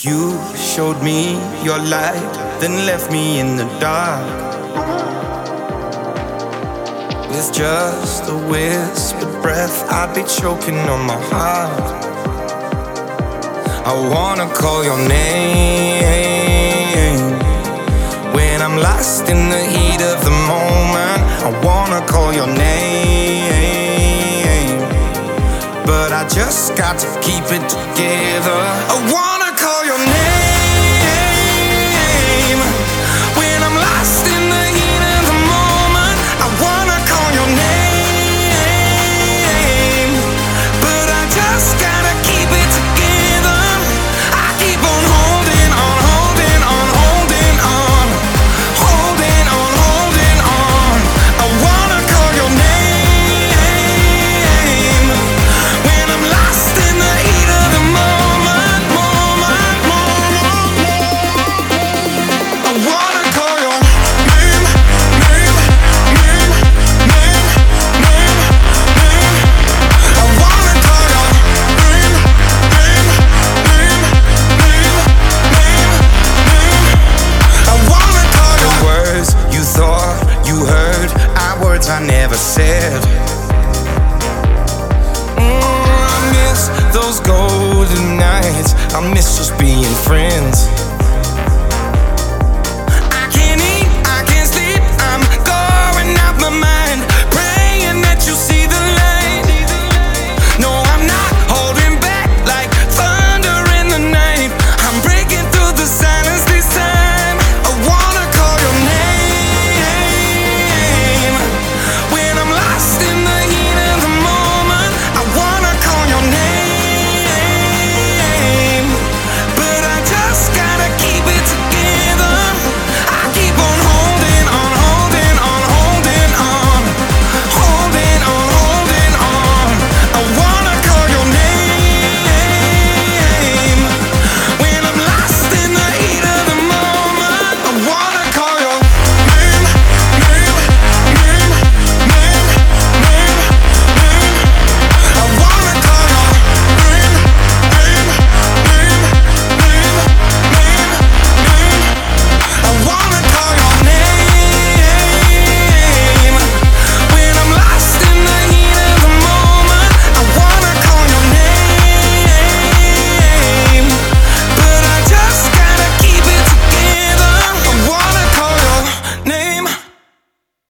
You showed me your light, then left me in the dark. With just a whispered breath, I'd be choking on my heart. I wanna call your name when I'm lost in the heat of the moment. I wanna call your name, but I just got to keep it together. I wanna